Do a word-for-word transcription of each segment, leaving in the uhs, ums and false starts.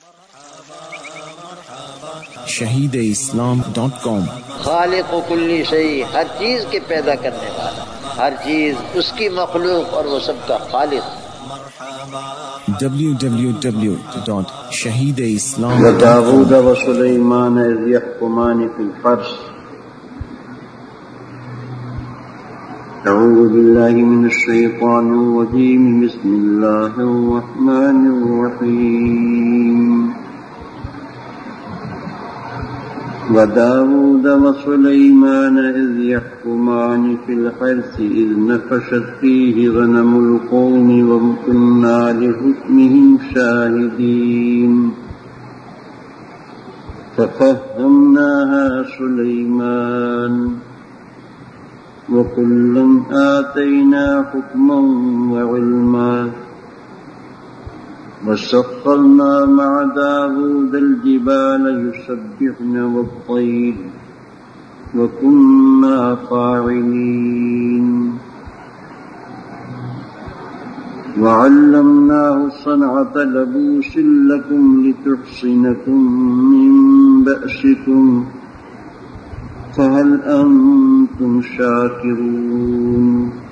شہید اسلام ڈاٹ کام۔ خالق و کلی شیء، ہر چیز کے پیدا کرنے والا، ہر چیز اس کی مخلوق اور وہ سب کا خالق۔ W W W dot Shaheed Islam وداود وسلیمان اذ یحکمان فی الحرث۔ اعوذ باللہ من الشیطان الرجیم، بسم اللہ الرحمن الرحیم۔ وداود وسلیمان اذ یحکمان فی الحرث اذ نفشت فیہ غنم القوم وکننا لحکمہم شاہدین۔ ففہمناها سلیمان وَكُلًّا آتَيْنَا حُكْمًا وَعِلْمًا وَسَخَّرْنَا مَعَ دَاوُودَ الْجِبَالَ يُسَبِّحْنَ وَالطَّيْرَ وَكُنَّا فَاعِلِينَ وَعَلَّمْنَاهُ صَنْعَةَ لَبُوسٍ لَكُمْ لِتُحْصِنَكُم مِّن بَأْسِكُمْ فَهَلْ أَنتُمْ شَاكِرُونَ۔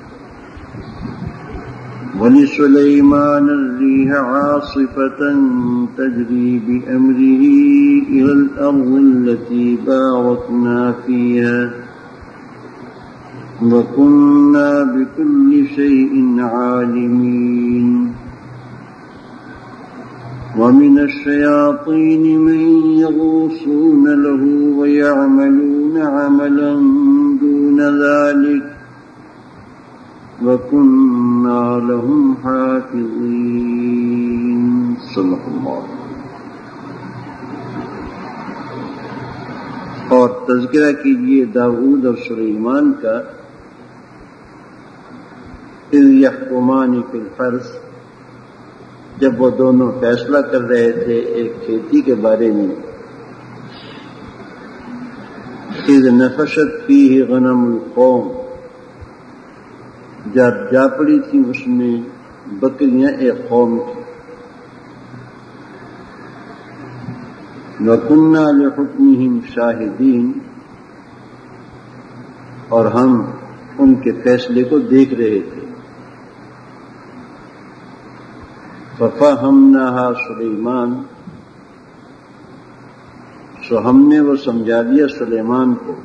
وَلِسُلَيْمَانَ الرِّيحَ عَاصِفَةً تَجْرِي بِأَمْرِهِ إِلَى الْأَرْضِ الَّتِي بَارَكْنَا فِيهَا وَكُنَّا بِكُلِّ شَيْءٍ عَالِمِينَ۔ وَمِنَ الشَّيَاطِينِ مَن يَغُوصُونَ لَهُ وَيَعْمَلُونَ عَمَلًا دُونَ ذَلِكَ وَكُنَّا لَهُمْ حَافِظِينَ۔ صدق اللہ۔ اور تذکرہ کیجئے داؤد اور سلیمان کا، اذ یحکمان فی الحرث، جب وہ دونوں فیصلہ کر رہے تھے ایک کھیتی کے بارے میں، اذ نفشت فیہ غنم القوم، جب جا پڑی تھی اس میں بکریاں ایک قوم کی، وَكُنَّا لِحُکْمِہِمْ شَاہِدِينَ، اور ہم ان کے فیصلے کو دیکھ رہے تھے۔ فَفَهَمْنَاهَا سُلَيْمَانَ، سو ہم نے وہ سمجھا دیا سلیمان کو،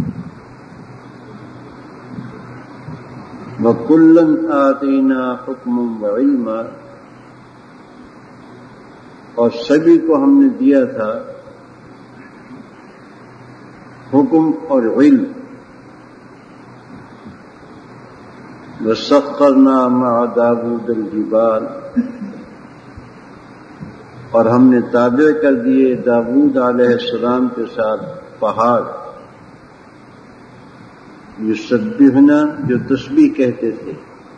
وَكُلًّا آتَيْنَا حُكْمًا وَعِلْمًا، اور سبھی کو ہم نے دیا تھا حکم اور علم۔ وَسَخَّرْنَا مَعَ دَاوُودَ الْجِبَالَ، اور ہم نے تابع کر دیے داؤد علیہ السلام کے ساتھ پہاڑ، یسبحنا، جو تسبیح کہتے تھے،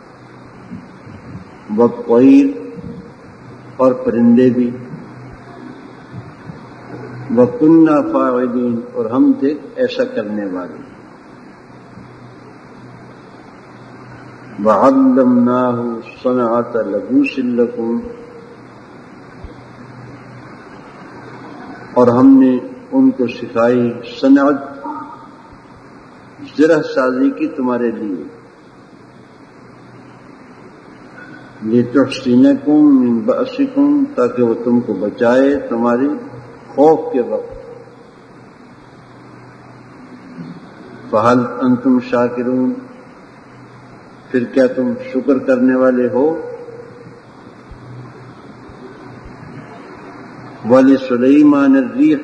والطیر، اور پرندے بھی، وَكُنَّا فَاعِلِينَ، اور ہم تھے ایسا کرنے والے۔ وَعَلَّمْنَاهُ صَنْعَةَ لَبُوسٍ لَكُمْ، اور ہم نے ان کو سکھائی صنعت، زرہ سازی کی تمہارے لیے، لِتُحْصِنَكُم مِّن بَأْسِكُمْ، تاکہ وہ تم کو بچائے تمہاری خوف کے وقت۔ فَهَلْ أَنْتُمْ شَاكِرُونَ، پھر کیا تم شکر کرنے والے ہو؟ وَلِسُلَيْمَانَ الرِّيحَ،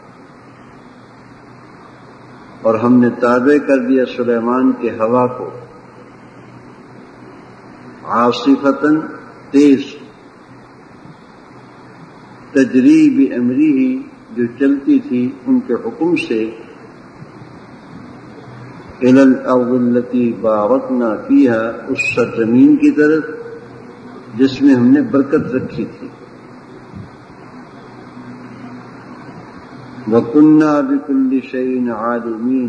اور ہم نے تابع کر دیا سلیمان کے ہوا کو، عاصفةً، تیز، تجری بِأَمْرِهِ، جو چلتی تھی ان کے حکم سے، إِلَى الْأَرْضِ الَّتِي بَارَكْنَا فِيهَا، اس سرزمین کی طرف جس میں ہم نے برکت رکھی تھی۔ وَكُنَّا بِكُلِّ شَيْءٍ عَالِمِينَ،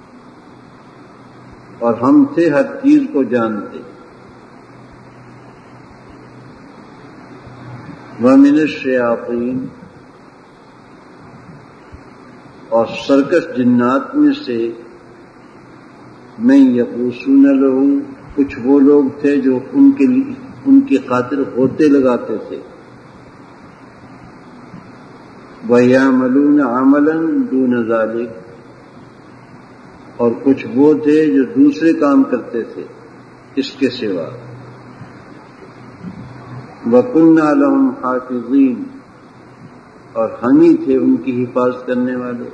اور ہم تھے ہر چیز کو جانتے۔ وَمِنَ الشَّيَاطِينِ، اور سرکش جنات میں سے میں یقوسون لہو کچھ وہ لوگ تھے جو ان کے لیے ان کی خاطر غوطے لگاتے تھے. وَيَعْمَلُونَ عَمَلًا دُونَ ذَلِكَ اور کچھ وہ تھے جو دوسرے کام کرتے تھے اس کے سوا. وَكُنَّا لَهُمْ حَافِظِينَ اور ہم ہی تھے ان کی حفاظت کرنے والے.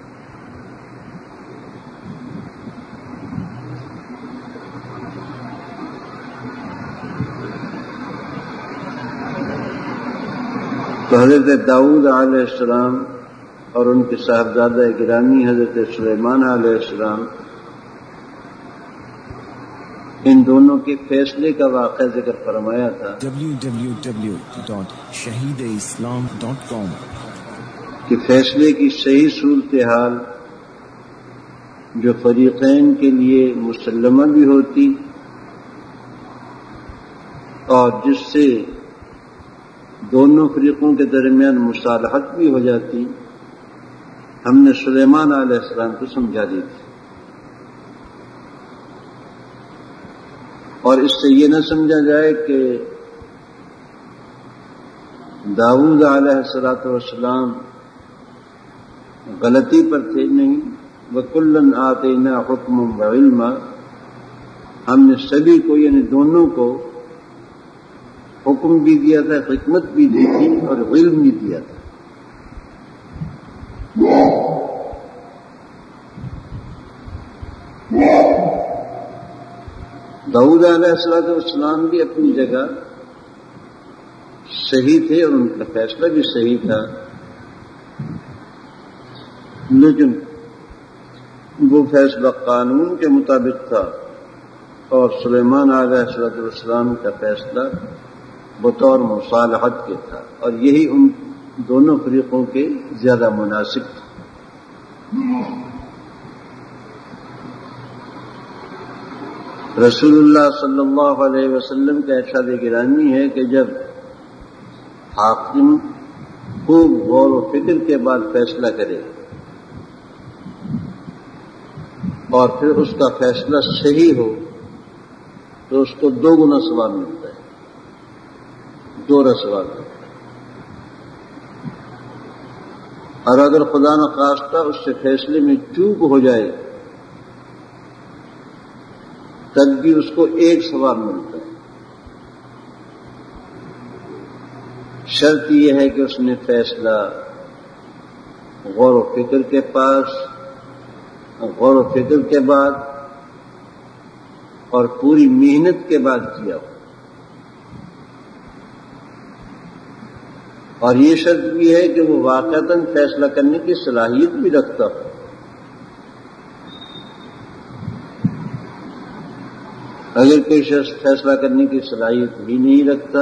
تو حضرت داؤد علیہ السلام اور ان کے صاحبزادہ گرامی حضرت سلیمان علیہ السلام ان دونوں کے فیصلے کا واقعہ ذکر فرمایا تھا ڈبلیو ڈبلیو ڈبلیو ڈاٹ شہید اسلام ڈاٹ کام کہ فیصلے کی صحیح صورتحال جو فریقین کے لیے مسلمہ بھی ہوتی اور جس سے دونوں فریقوں کے درمیان مصالحت بھی ہو جاتی، ہم نے سلیمان علیہ السلام کو سمجھا دی تھی. اور اس سے یہ نہ سمجھا جائے کہ داؤد علیہ الصلوۃ والسلام غلطی پر تھے. نہیں، وَكُلًّا آتَيْنَا حُكْمًا وَعِلْمًا ہم نے سبھی کو یعنی دونوں کو حکم بھی دیا تھا، حکمت بھی دی تھی اور علم بھی دیا تھا. داؤد علیہ السلام بھی اپنی جگہ صحیح تھے اور ان کا فیصلہ بھی صحیح تھا، لیکن وہ فیصلہ قانون کے مطابق تھا اور سلیمان علیہ السلام کا فیصلہ بطور مصالحت کے تھا، اور یہی ان دونوں فریقوں کے زیادہ مناسب تھا. رسول اللہ صلی اللہ علیہ وسلم کا ارشاد گرامی ہے کہ جب حاکم خوب غور و فکر کے بعد فیصلہ کرے اور پھر اس کا فیصلہ صحیح ہو تو اس کو دو گنا ثواب ملتا ہے، دو ثواب. اور اگر خدا نخواستہ اس سے فیصلے میں چوک ہو جائے تب بھی اس کو ایک ثواب ملتا ہے. شرط یہ ہے کہ اس نے فیصلہ غور و فکر کے پاس غور و فکر کے بعد اور پوری محنت کے بعد کیا ہو. اور یہ شرط بھی ہے کہ وہ واقعتاً فیصلہ کرنے کی صلاحیت بھی رکھتا ہو. اگر کوئی شخص فیصلہ کرنے کی صلاحیت بھی نہیں رکھتا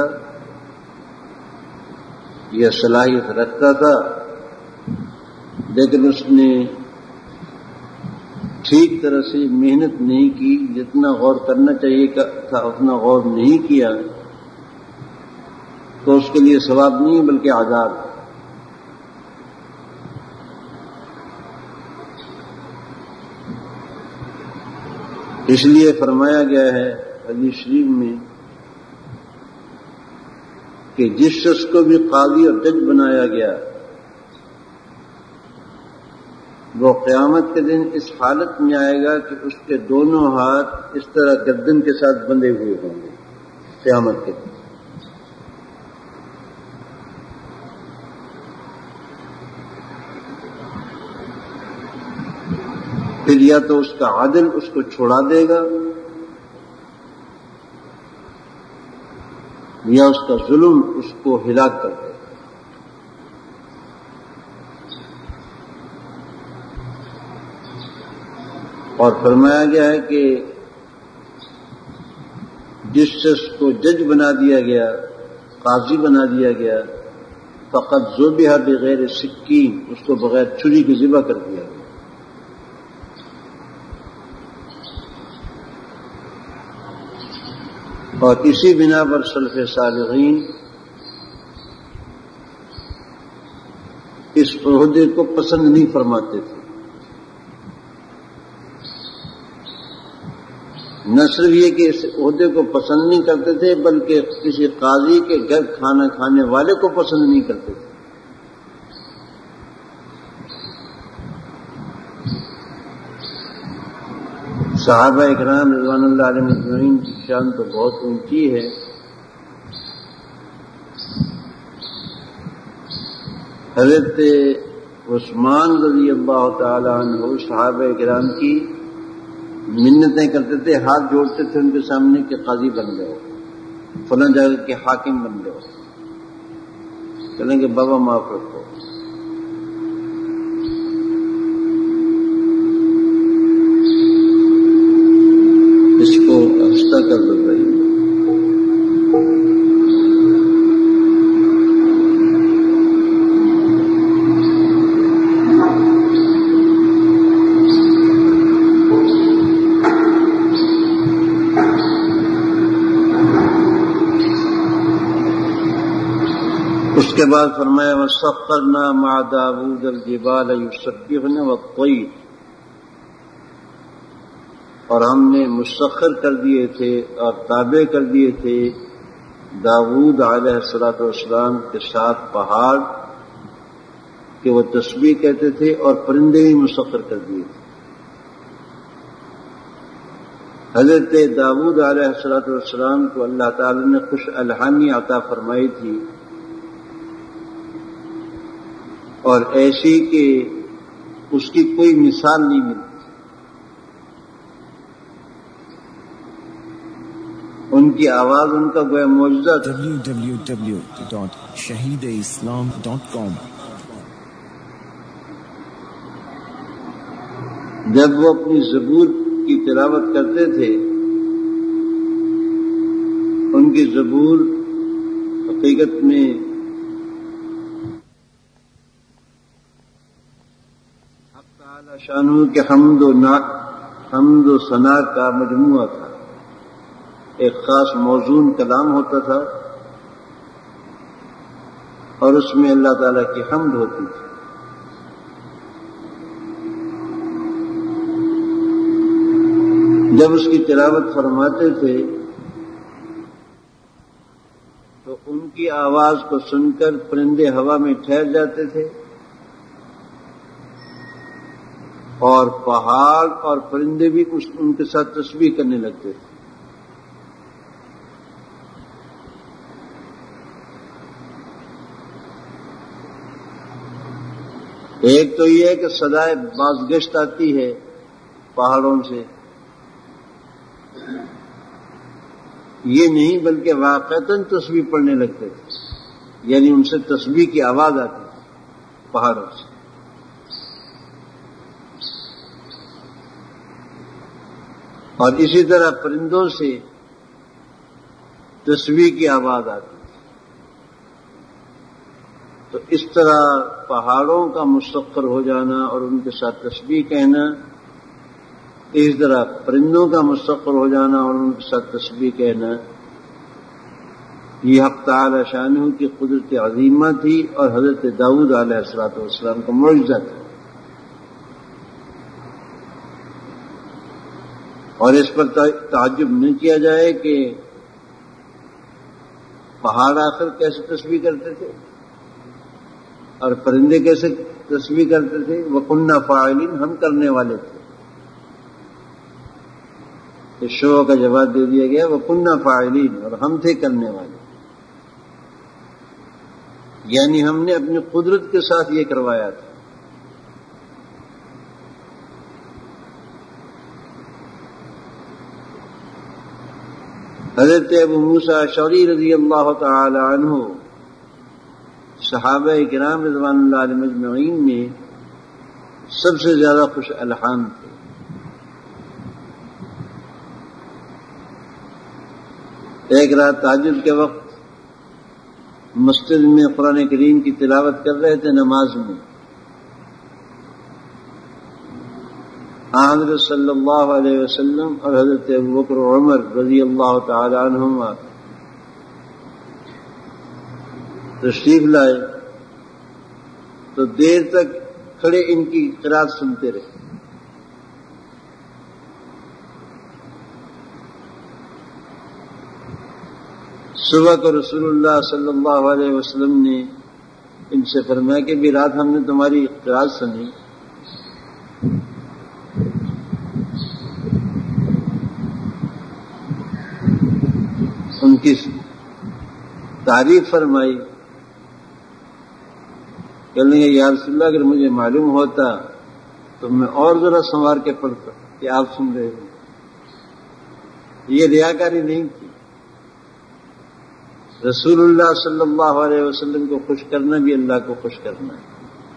یا صلاحیت رکھتا تھا لیکن اس نے ٹھیک طرح سے محنت نہیں کی، جتنا غور کرنا چاہیے تھا اتنا غور نہیں کیا، تو اس کے لیے ثواب نہیں بلکہ عذاب. اس لیے فرمایا گیا ہے حدیث شریف میں کہ جس شخص کو بھی قاضی اور جج بنایا گیا وہ قیامت کے دن اس حالت میں آئے گا کہ اس کے دونوں ہاتھ اس طرح گردن کے ساتھ بندھے ہوئے ہوں گے قیامت کے دن. پھر یا تو اس کا عادل اس کو چھوڑا دے گا یا اس کا ظلم اس کو ہلاک کر دے گا. اور فرمایا گیا ہے کہ جس شخص کو جج بنا دیا گیا، قاضی بنا دیا گیا، فقط ذبح بغیر سکین اس کو بغیر چھری کی ذبح کر دیا گیا. اور اسی بنا پر سلف صالحین اس عہدے کو پسند نہیں فرماتے تھے. نہ صرف یہ کہ اس عہدے کو پسند نہیں کرتے تھے بلکہ کسی قاضی کے گھر کھانا کھانے والے کو پسند نہیں کرتے تھے. صحابہ اکرام رضوان اللہ علیہم اجمعین کی شان تو بہت اونچی ہے. حضرت عثمان رضی اللہ تعالی عنہ صحابہ اکرام کی منتیں کرتے تھے، ہاتھ جوڑتے تھے ان کے سامنے کہ قاضی بن جاؤ، فلاں جگہ کے حاکم بن جاؤ. کہیں گے بابا معاف رکھو. اس کو ہنستا کر دو بھائی. اس کے بعد فرمایا وَسَخَّرْنَا مَعَ دَاوُودَ الْجِبَالَ يُسَبِّحْنَ وَالطَّيْرَ، اور ہم نے مسخر کر دیے تھے اور تابع کر دیے تھے داؤد علیہ الصلوۃ والسلام کے ساتھ پہاڑ کہ وہ تسبیح کہتے تھے، اور پرندے بھی مسخر کر دیے تھے. حضرت داؤد علیہ الصلوۃ والسلام کو اللہ تعالی نے خوش الحانی عطا فرمائی تھی، اور ایسی کہ اس کی کوئی مثال نہیں ملتی. ان کی آواز ان کا گویا معجزہ تھا. ڈبلیو ڈبلیو ڈبلیو ڈاٹ شہید اسلام ڈاٹ کام. جب وہ اپنی زبور کی تلاوت کرتے تھے، ان کی زبور حقیقت میں حق تعالی شانہ کے حمد و حمد و ثنا کا مجموعہ تھا. ایک خاص موزون کلام ہوتا تھا اور اس میں اللہ تعالیٰ کی حمد ہوتی تھی. جب اس کی تلاوت فرماتے تھے تو ان کی آواز کو سن کر پرندے ہوا میں ٹھہر جاتے تھے اور پہاڑ اور پرندے بھی اس ان کے ساتھ تسبیح کرنے لگتے تھے. ایک تو یہ ہے کہ صدائے بازگشت آتی ہے پہاڑوں سے، یہ نہیں بلکہ واقعتاً تسبیح پڑھنے لگتے تھے، یعنی ان سے تسبیح کی آواز آتی تھی پہاڑوں سے. اور اسی طرح پرندوں سے تسبیح کی آواز آتی. تو اس طرح پہاڑوں کا مسخر ہو جانا اور ان کے ساتھ تسبیح کہنا، اس طرح پرندوں کا مسخر ہو جانا اور ان کے ساتھ تسبیح کہنا، یہ حق تعالی شانہ کی قدرت عظیمہ تھی اور حضرت داؤد علیہ الصلوۃ والسلام کا معجزہ تھا. اور اس پر تعجب نہ کیا جائے کہ پہاڑ آخر کیسے تسبیح کرتے تھے اور پرندے کیسے تسبیح کرتے تھے. وَكُنَّا فَاعِلِينَ، ہم کرنے والے تھے. اس شعر کا جواب دے دیا گیا وَكُنَّا فَاعِلِينَ، اور ہم تھے کرنے والے، یعنی ہم نے اپنی قدرت کے ساتھ یہ کروایا تھا. حضرت ابو موسیٰ اشعری رضی اللہ تعالی عنہ صحابہ کرام رضوان اللہ علیہم اجمعین میں سب سے زیادہ خوش الحان تھے. ایک رات تہجد کے وقت مسجد میں قرآن کریم کی تلاوت کر رہے تھے نماز میں. حضرت صلی اللہ علیہ وسلم اور حضرت ابوبکر و عمر رضی اللہ تعالی عنہما تشریف لائے تو دیر تک کھڑے ان کی قرات سنتے رہے۔ صبح کو رسول اللہ صلی اللہ علیہ وسلم نے ان سے فرمایا کہ بھی رات ہم نے تمہاری قرات سنی، ان کی تعریف فرمائی۔ کہنے لگے یا رسول اللہ اگر مجھے معلوم ہوتا تو میں اور ذرا سنوار کے پڑھتا کہ آپ سن رہے ہو۔ یہ ریاکاری نہیں کی، رسول اللہ صلی اللہ علیہ وسلم کو خوش کرنا بھی اللہ کو خوش کرنا ہے۔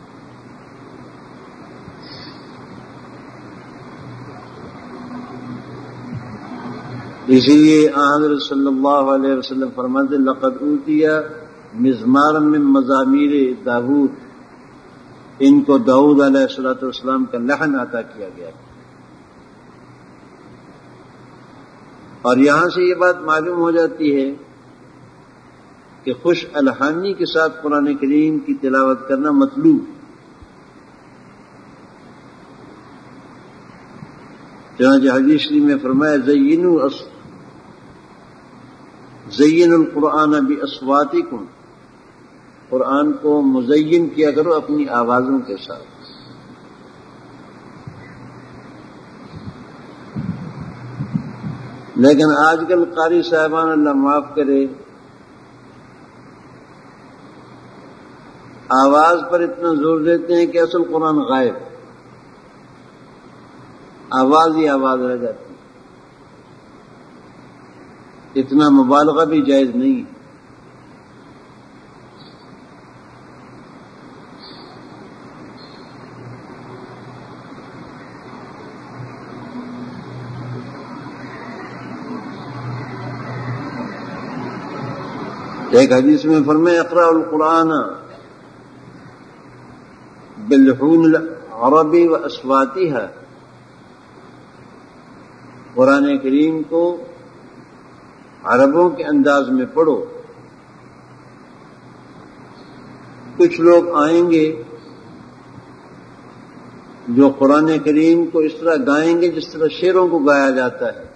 اسی لیے حضرت صلی اللہ علیہ وسلم فرماتے لقد اوتی مزمارا من مزامیر داود، ان کو داؤد علیہ الصلوۃ والسلام کا لحن عطا کیا گیا۔ اور یہاں سے یہ بات معلوم ہو جاتی ہے کہ خوش الحانی کے ساتھ قرآن کریم کی تلاوت کرنا مطلوب۔ چنانچہ حدیث شریف میں فرمایا زینوا زین القرآن باصواتکم، قرآن کو مزین کیا کرو اپنی آوازوں کے ساتھ۔ لیکن آج کل قاری صاحبان اللہ معاف کرے آواز پر اتنا زور دیتے ہیں کہ اصل قرآن غائب، آواز ہی آواز رہ جاتی۔ اتنا مبالغہ بھی جائز نہیں۔ ایک حدیث میں فرمایا اقرأ القرآن باللحون العربی واصواتها، قرآن کریم کو عربوں کے انداز میں پڑھو۔ کچھ لوگ آئیں گے جو قرآن کریم کو اس طرح گائیں گے جس طرح شعروں کو گایا جاتا ہے۔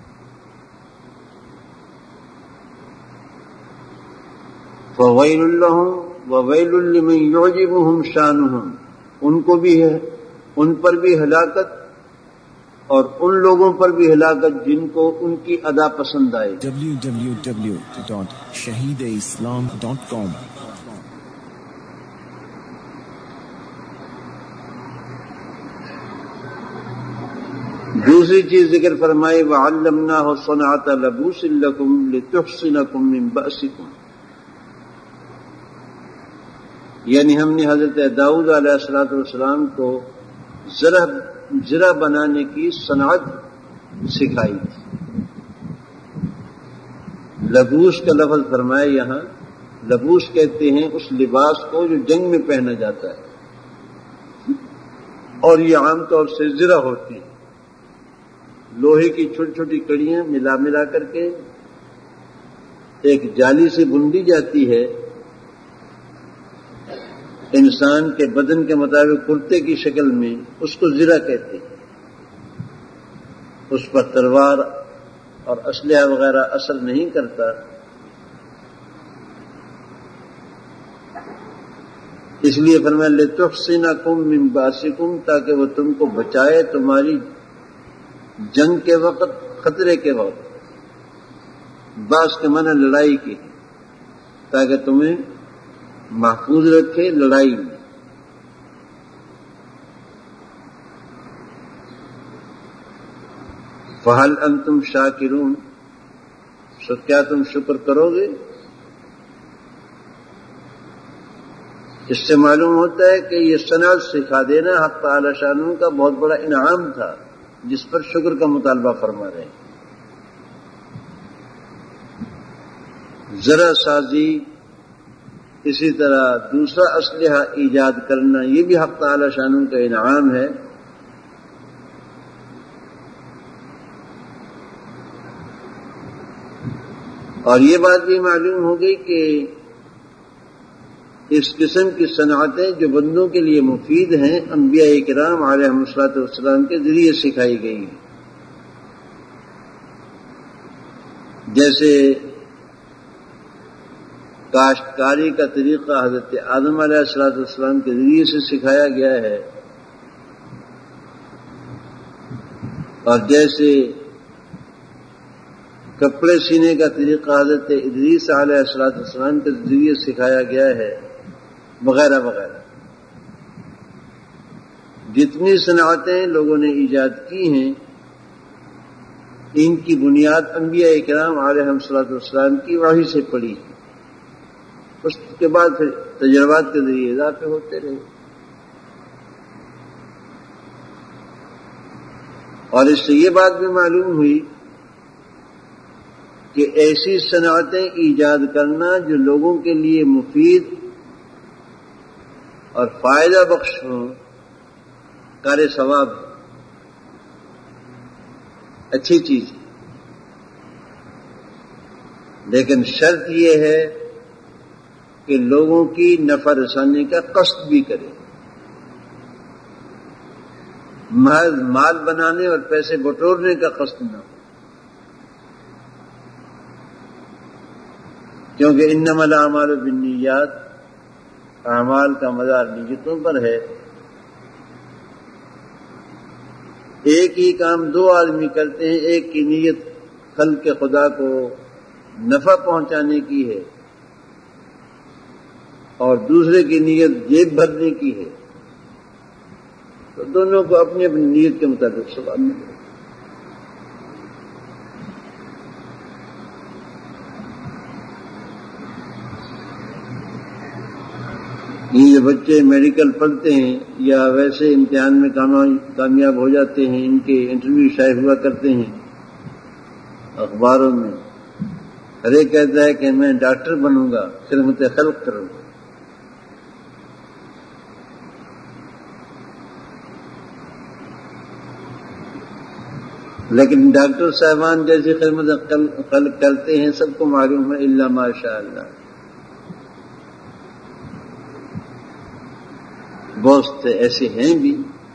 فَوَيْلٌ لَّهُمْ وَوَيْلٌ لِّمَن يُعْجِبُهُمْ شَأْنُهُمْ، ان کو بھی ہے، ان پر بھی ہلاکت اور ان لوگوں پر بھی ہلاکت جن کو ان کی ادا پسند آئے۔ ڈبلیو ڈبلیو ڈبلیو ڈاٹ شہید اسلام ڈاٹ کام۔ دوسری چیز ذکر فرمائی وَعَلَّمْنَاهُ صَنْعَةَ لَبُوسٍ لَكُمْ لِتُحْصِنَكُمْ مِنْ بَأْسِكُمْ، یعنی ہم نے حضرت داؤد علیہ الصلوۃ والسلام کو زرہ زرہ بنانے کی صنعت سکھائی تھی۔ لبوس کا لفظ فرمایا یہاں، لبوس کہتے ہیں اس لباس کو جو جنگ میں پہنا جاتا ہے، اور یہ عام طور سے زرہ ہوتی ہے، لوہے کی چھوٹی چھوٹی کڑیاں ملا ملا کر کے ایک جالی سے بندی جاتی ہے، انسان کے بدن کے مطابق کرتے کی شکل میں، اس کو زرہ کہتے ہیں۔ اس پر تلوار اور اسلحہ وغیرہ اثر نہیں کرتا، اس لیے فرمایا لِتُحْصِنَكُم مِّن بَأْسِكُم، تاکہ وہ تم کو بچائے تمہاری جنگ کے وقت، خطرے کے وقت۔ باس کے معنی لڑائی کی، تاکہ تمہیں محفوظ رکھے لڑائی میں۔ فَهَلْ أَنْتُمْ شَاكِرُونَ، سو کیا تم شکر کرو گے؟ اس سے معلوم ہوتا ہے کہ یہ صنعت سکھا دینا حق تعالی شانہ کا بہت بڑا انعام تھا، جس پر شکر کا مطالبہ فرما رہے ہیں۔ زرہ سازی، اسی طرح دوسرا اسلحہ ایجاد کرنا، یہ بھی حق تعالی شانہ کا انعام ہے۔ اور یہ بات بھی معلوم ہو گئی کہ اس قسم کی صنعتیں جو بندوں کے لیے مفید ہیں انبیاء کرام علیہم الصلوۃ والسلام کے ذریعے سکھائی گئی ہیں، جیسے کاشتکاری کا طریقہ حضرت آدم علیہ الصلوۃ والسلام کے ذریعے سے سکھایا گیا ہے، اور جیسے کپڑے سینے کا طریقہ حضرت ادریس علیہ الصلوۃ والسلام کے ذریعے سکھایا گیا ہے، وغیرہ وغیرہ۔ جتنی صنعتیں لوگوں نے ایجاد کی ہیں ان کی بنیاد انبیاء کرام علیہم الصلوۃ والسلام کی وحی سے پڑی ہے، اس کے بعد پھر تجربات کے ذریعے اضافے ہوتے رہے، اور اس سے یہ بات بھی معلوم ہوئی کہ ایسی صنعتیں ایجاد کرنا جو لوگوں کے لیے مفید اور فائدہ بخش ہوں، کار ثواب اچھی چیز ہے، لیکن شرط یہ ہے کہ لوگوں کی نفع رسانی کا قصد بھی کرے، محض مال بنانے اور پیسے بٹورنے کا قصد نہ ہو، کیونکہ انما الاعمال بالنیات، اعمال کا مدار نیتوں پر ہے۔ ایک ہی کام دو آدمی کرتے ہیں، ایک کی نیت خلق خدا کو نفع پہنچانے کی ہے اور دوسرے کی نیت جیب بھرنے کی ہے، تو دونوں کو اپنی اپنی نیت کے مطابق ثواب ملے۔ یہ جو بچے میڈیکل پڑھتے ہیں یا ویسے امتحان میں کامیاب ہو جاتے ہیں، ان کے انٹرویو شائع ہوا کرتے ہیں اخباروں میں، ہر ایک کہتا ہے کہ میں ڈاکٹر بنوں گا، خدمت خلق کروں گا۔ لیکن ڈاکٹر صاحبان جیسی خدمت خلق کرتے ہیں سب کو معلوم ہے، الا ماشاء اللہ، بہت سے ایسے ہیں بھی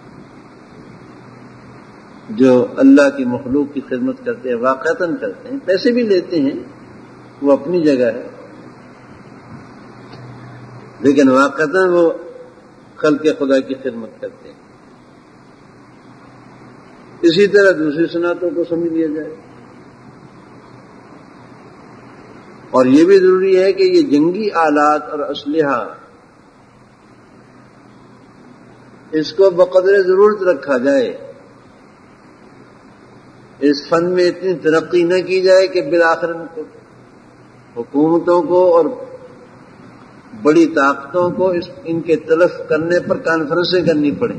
جو اللہ کی مخلوق کی خدمت کرتے ہیں، واقعتاً کرتے ہیں، پیسے بھی لیتے ہیں، وہ اپنی جگہ ہے، لیکن واقعتاً وہ خلق خدا کی خدمت کرتے ہیں۔ اسی طرح دوسری صنعتوں کو سمجھ لیا جائے، اور یہ بھی ضروری ہے کہ یہ جنگی آلات اور اسلحہ اس کو بقدر ضرورت رکھا جائے، اس فن میں اتنی ترقی نہ کی جائے کہ بالآخر حکومتوں کو اور بڑی طاقتوں کو اس ان کے تلف کرنے پر کانفرنسیں کرنی پڑیں۔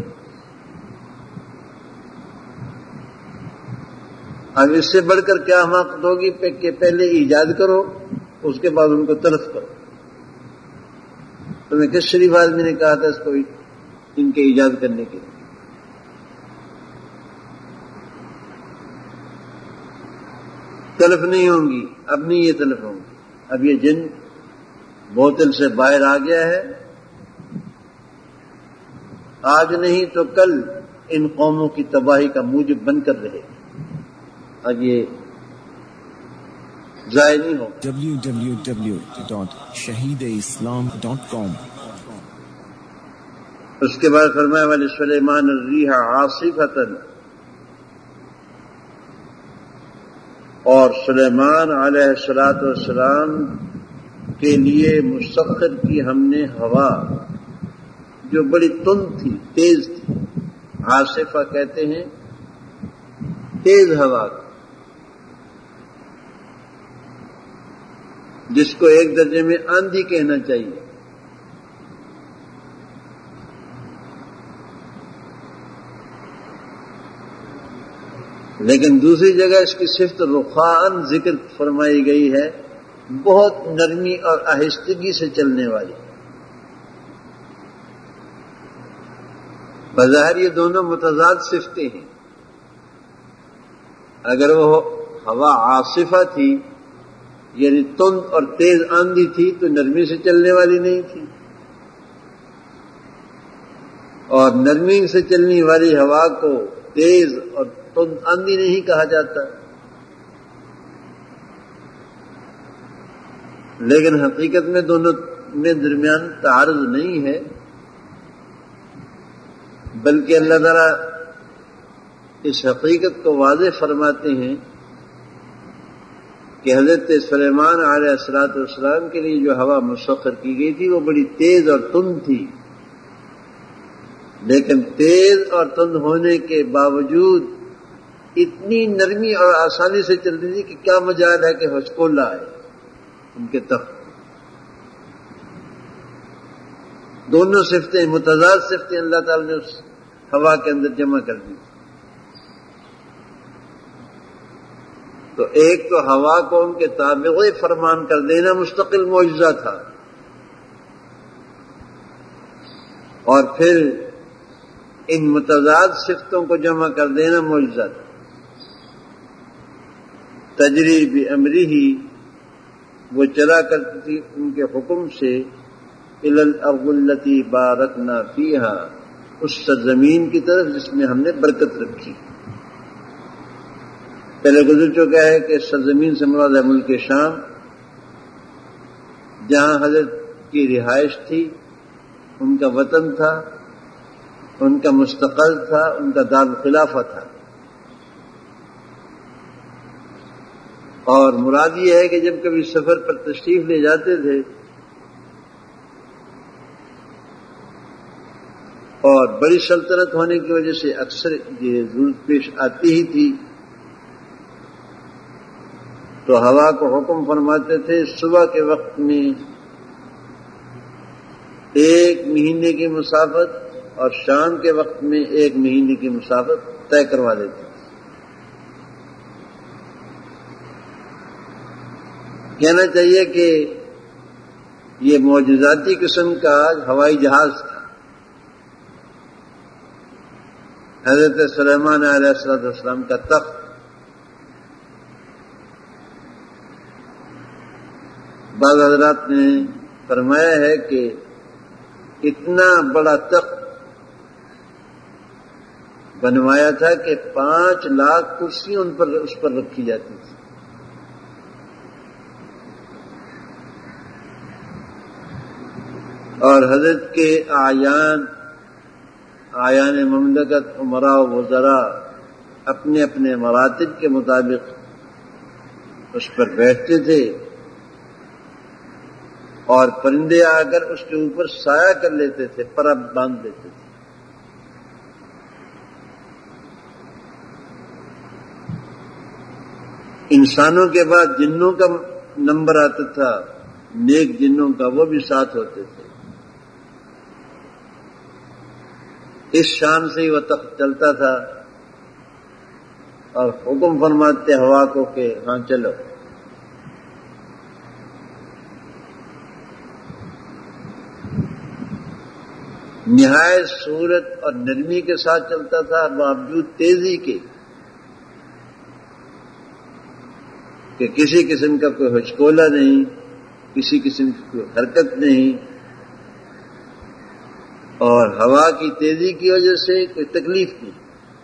اب اس سے بڑھ کر کیا حماقت ہوگی کہ پہلے ایجاد کرو اس کے بعد ان کو تلف کرو۔ تو میں کس شریف آدمی نے کہا تھا اس کو ان کے ایجاد کرنے کے لیے؟ تلف نہیں ہوں گی، اب نہیں یہ تلف ہوں گی، اب یہ جن بوتل سے باہر آ گیا ہے، آج نہیں تو کل ان قوموں کی تباہی کا موجب بن کر رہے گا، اب یہ ضائع نہیں ہوگا۔ ڈبلیو ڈبلیو ڈبلیو ڈاٹ شہید اسلام ڈاٹ کام۔ اس کے بعد فرمایا ولی سلیمان الریح عاصفۃ، اور سلیمان علیہ الصلوۃ والسلام کے لیے مسخر کی ہم نے ہوا جو بڑی تند تھی، تیز تھی، عاصفہ کہتے ہیں تیز ہوا، جس کو ایک درجے میں آندھی کہنا چاہیے۔ لیکن دوسری جگہ اس کی صفت رخان ذکر فرمائی گئی ہے، بہت نرمی اور آہستگی سے چلنے والی۔ بظاہر یہ دونوں متضاد صفتیں ہیں، اگر وہ ہوا عاصفہ تھی یعنی تند اور تیز آندھی تھی تو نرمی سے چلنے والی نہیں تھی، اور نرمی سے چلنے والی ہوا کو تیز اور تند آندھی نہیں کہا جاتا، لیکن حقیقت میں دونوں میں درمیان تعارض نہیں ہے، بلکہ اللہ تعالیٰ اس حقیقت کو واضح فرماتے ہیں کہ حضرت سلیمان علیہ الصلوۃ والسلام کے لیے جو ہوا مسخر کی گئی تھی وہ بڑی تیز اور تند تھی، لیکن تیز اور تند ہونے کے باوجود اتنی نرمی اور آسانی سے چلتی تھی کہ کیا مجال ہے کہ ہچکولہ آئے ان کے تخت۔ دونوں صفتیں، متضاد صفتیں اللہ تعالیٰ نے اس ہوا کے اندر جمع کر دی۔ تو ایک تو ہوا کو ان کے تابع فرمان کر دینا مستقل معجزہ تھا، اور پھر ان متضاد صفتوں کو جمع کر دینا معجزہ تھا۔ تجری بامرہ، وہ چلا کرتی تھی ان کے حکم سے، الی الارض التی بارکنا فیہا، اس سرزمین کی طرف جس میں ہم نے برکت رکھی۔ پہلے گزر چکا ہے کہ سرزمین سے مراد ہے ملک شام، جہاں حضرت کی رہائش تھی، ان کا وطن تھا، ان کا مستقل تھا، ان کا دارالخلافہ تھا۔ اور مراد یہ ہے کہ جب کبھی سفر پر تشریف لے جاتے تھے اور بڑی سلطنت ہونے کی وجہ سے اکثر یہ ضرورت پیش آتی ہی تھی، تو ہوا کو حکم فرماتے تھے صبح کے وقت میں ایک مہینے کی مسافت اور شام کے وقت میں ایک مہینے کی مسافت طے کروا دیتے تھے۔ کہنا چاہیے کہ یہ معجزاتی قسم کا ہوائی جہاز تھا۔ حضرت سلیمان علیہ السلام کا تخت بعض حضرات نے فرمایا ہے کہ اتنا بڑا تخت بنوایا تھا کہ پانچ لاکھ کرسیاں ان پر اس پر رکھی جاتی تھی۔ اور حضرت کے اعیان اعیان مملکت، امراء و وزراء اپنے اپنے مراتب کے مطابق اس پر بیٹھتے تھے، اور پرندے آ کر اس کے اوپر سایہ کر لیتے تھے، پرب باندھ دیتے تھے۔ انسانوں کے بعد جنوں کا نمبر آتا تھا، نیک جنوں کا، وہ بھی ساتھ ہوتے تھے۔ اس شان سے ہی وہ تخت چلتا تھا، اور حکم فرماتے ہوا کو کہ ہاں چلو۔ نہایت سہولت اور نرمی کے ساتھ چلتا تھا، باوجود تیزی کے کہ کسی قسم کا کوئی ہچکولہ نہیں، کسی قسم کی کوئی حرکت نہیں، اور ہوا کی تیزی کی وجہ سے کوئی تکلیف نہیں۔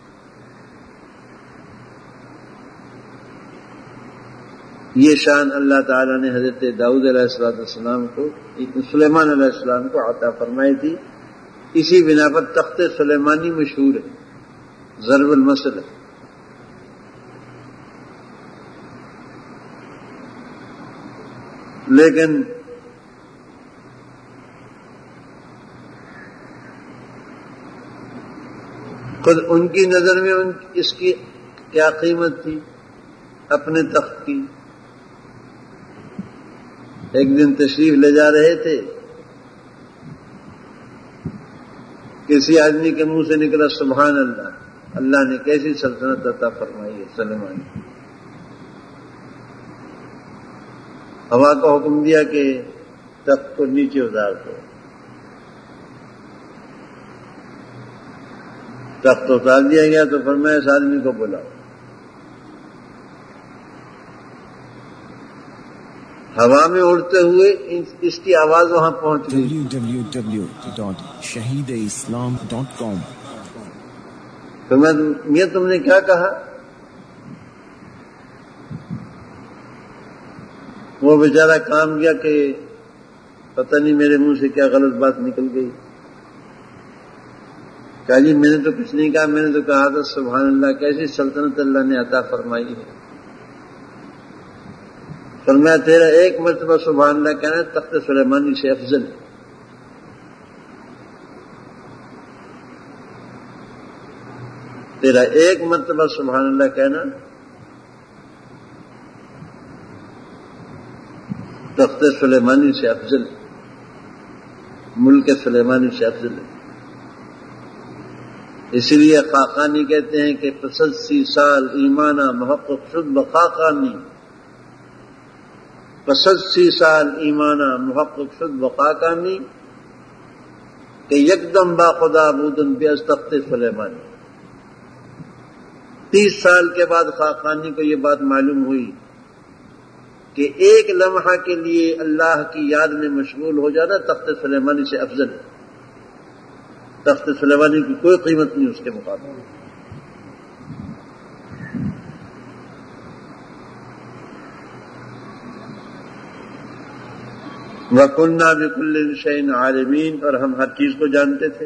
یہ شان اللہ تعالیٰ نے حضرت داؤد علیہ السلام کو، سلیمان علیہ السلام کو عطا فرمائی تھی۔ اسی بنا پر تخت سلیمانی مشہور ہے، ضرب المثل ہے۔ لیکن خود ان کی نظر میں ان اس کی کیا قیمت تھی اپنے تخت کی۔ ایک دن تشریف لے جا رہے تھے، کسی آدمی کے منہ سے نکلا سبحان اللہ، اللہ نے کیسی سلطنت عطا فرمائی ہے سلیمان کی۔ ہوا کو حکم دیا کہ تخت کو نیچے اتار دو۔ تخت اتار دیا گیا تو فرمایا اس آدمی کو بلاؤ۔ ہوا میں اڑتے ہوئے اس کی آواز وہاں پہنچ گئی. ڈبلیو ڈبلیو ڈبلیو ڈاٹ شہید اسلام ڈاٹ کام. تو میں یہ تم نے کیا کہا؟ وہ بیچارہ کام کیا کہ پتہ نہیں میرے منہ سے کیا غلط بات نکل گئی. کہا جی میں نے تو کچھ نہیں کہا، میں نے تو کہا تھا سبحان اللہ، کیسی سلطنت اللہ نے عطا فرمائی ہے. فرمایا تیرا ایک مرتبہ سبحان اللہ کہنا تخت سلیمانی سے افضل ہے. تیرا ایک مرتبہ سبحان اللہ کہنا تخت سلیمانی سے افضل ہے، ملک سلیمانی سے افضل ہے. اسی لیے خاقانی کہتے ہیں کہ پسسی سال ایمانہ محقق شد بخاقانی، پسسی سال ایمانہ محقق شد بخاقانی کہ یکدم با خدا بودن بیاز تخت سلیمانی. تیس سال کے بعد خاقانی کو یہ بات معلوم ہوئی کہ ایک لمحہ کے لیے اللہ کی یاد میں مشغول ہو جانا تخت سلیمانی سے افضل ہے. تخت سلیمانی کی کوئی قیمت نہیں اس کے مقابلے. وَكُنَّا بِكُلِّ شَيْءٍ عَالِمِينَ، اور ہم ہر چیز کو جانتے تھے.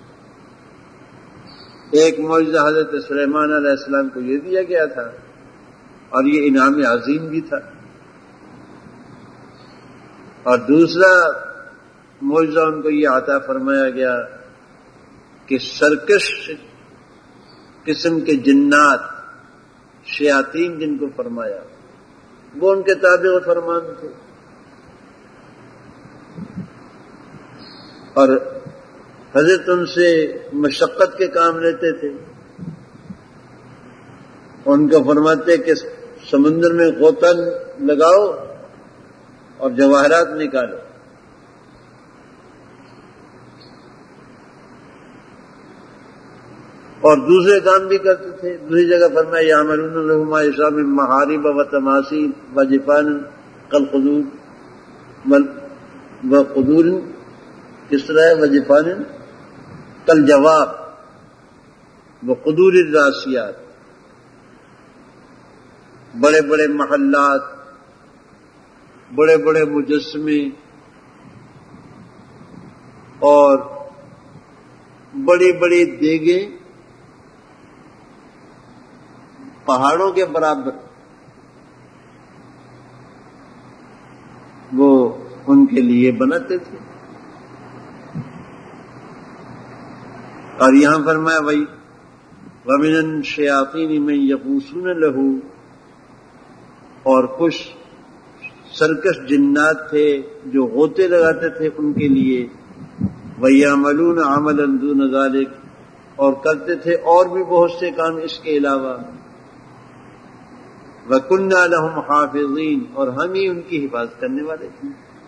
ایک معجزہ حضرت سلیمان علیہ السلام کو یہ دیا گیا تھا اور یہ انعام عظیم بھی تھا. اور دوسرا معجزہ ان کو یہ عطا فرمایا گیا کہ سرکش قسم کے جنات، شیاطین جن کو فرمایا، وہ ان کے تابع و فرمان تھے. اور حضرت ان سے مشقت کے کام لیتے تھے. ان کو فرماتے کہ سمندر میں غوطہ لگاؤ اور جواہرات نکالو. اور دوسرے کام بھی کرتے تھے. دوسری جگہ فرمایا یعملون لہ ما یشاء من محارب و تماثیل و جفان کالقدور و قدور، کس طرح ہے؟ و جفان کالجواب و قدور الراسیات. بڑے بڑے محلات، بڑے بڑے مجسمے اور بڑی بڑی دیگیں پہاڑوں کے برابر، وہ ان کے لیے بناتے تھے. اور یہاں فرمایا بھائی وَمِنَ الشَّيَاطِينِ مَن يَغُوصُونَ لَهُ، اور کچھ سرکش جنات تھے جو غوطے لگاتے تھے ان کے لیے. وَيَعْمَلُونَ عَمَلًا دُونَ ذَلِكَ، اور کرتے تھے اور بھی بہت سے کام اس کے علاوہ. وَكُنَّا لَهُمْ حَافِظِينَ، اور ہم ہی ان کی حفاظت کرنے والے تھے.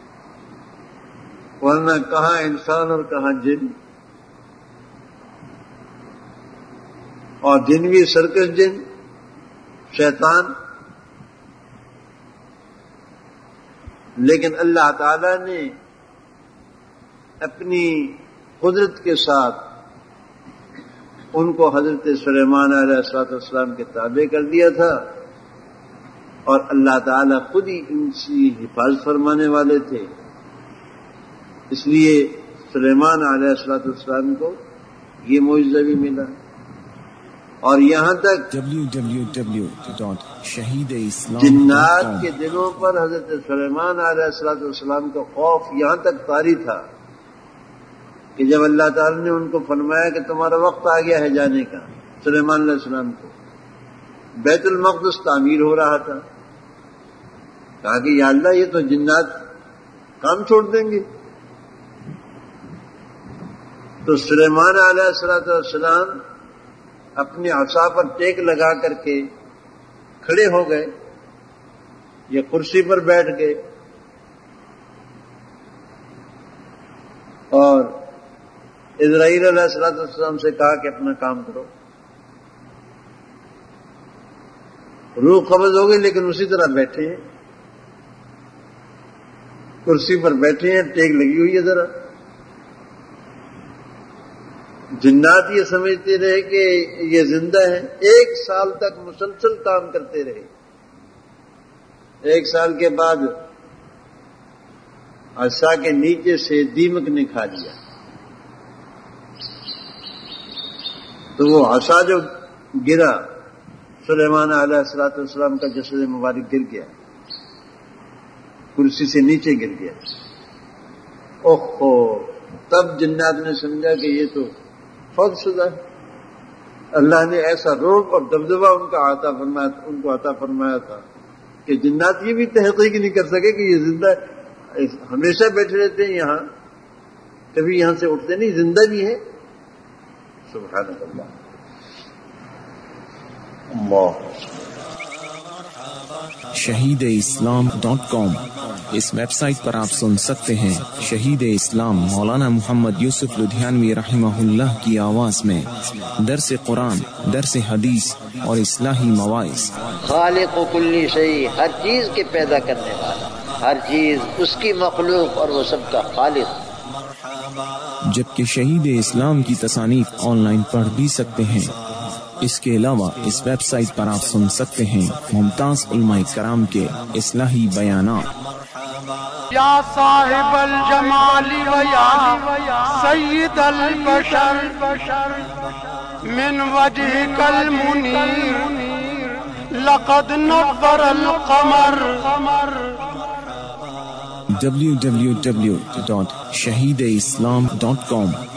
ورنہ کہاں انسان اور کہاں جن، اور جن بھی سرکش جن، شیطان. لیکن اللہ تعالی نے اپنی قدرت کے ساتھ ان کو حضرت سلیمان علیہ السلام کے تابع کر دیا تھا، اور اللہ تعالی خود ہی ان کی حفاظت فرمانے والے تھے. اس لیے سلیمان علیہ السلام کو یہ معجزہ بھی ملا. اور یہاں تک W W W dot Shaheed Islam جنات کے دلوں پر حضرت سلیمان علیہ السلام کا خوف یہاں تک طاری تھا کہ جب اللہ تعالی نے ان کو فرمایا کہ تمہارا وقت آ گیا ہے جانے کا، سلیمان علیہ السلام کو بیت المقدس تعمیر ہو رہا تھا، کہا کہ یا اللہ یہ تو جنات کام چھوڑ دیں گے. تو سلیمان علیہ السلام اپنی عصا پر ٹیک لگا کر کے کھڑے ہو گئے، یہ کرسی پر بیٹھ گئے، اور اسرائیل علیہ السلام سے کہا کہ اپنا کام کرو. روح قبض ہو گئی لیکن اسی طرح بیٹھے ہیں. کرسی پر بیٹھے ہیں، ٹیک لگی ہوئی ہے ذرا. جنات یہ سمجھتے رہے کہ یہ زندہ ہے، ایک سال تک مسلسل کام کرتے رہے. ایک سال کے بعد عصا کے نیچے سے دیمک نے کھا لیا، تو وہ عصا جو گرا سلیمان علیہ الصلوۃ والسلام کا جسد مبارک گر گیا، کرسی سے نیچے گر گیا. اوہو، تب جنات نے سمجھا کہ یہ تو فوت شدہ ہے. اللہ نے ایسا روب اور دبدبہ ان کا عطا فرمایا ان کو عطا فرمایا تھا کہ جنات یہ بھی تحقیق نہیں کر سکے کہ یہ زندہ ہے. ہمیشہ بیٹھے رہتے ہیں یہاں، کبھی یہاں سے اٹھتے نہیں، زندہ بھی ہے. سبحان اللہ. اللہ شہید اسلام ڈاٹ کام، اس ویب سائٹ پر آپ سن سکتے ہیں شہید اسلام مولانا محمد یوسف لدھیانوی رحمہ اللہ کی آواز میں درس قرآن، درس حدیث اور اصلاحی مواعظ. خالق و کلی شیء، ہر چیز کے پیدا کرنے والا، ہر چیز اس کی مخلوق اور وہ سب کا خالق. جبکہ شہید اسلام کی تصانیف آن لائن پڑھ بھی سکتے ہیں. اس کے علاوہ اس ویب سائٹ پر آپ سن سکتے ہیں ممتاز علماء کرام کے اصلاحی بیانات. یا صاحب الجمال و یا سید البشر من وجهك المنیر لقد نور القمر. ڈبلیو ڈبلیو ڈبلیو ڈاٹ شہید اسلام ڈاٹ کام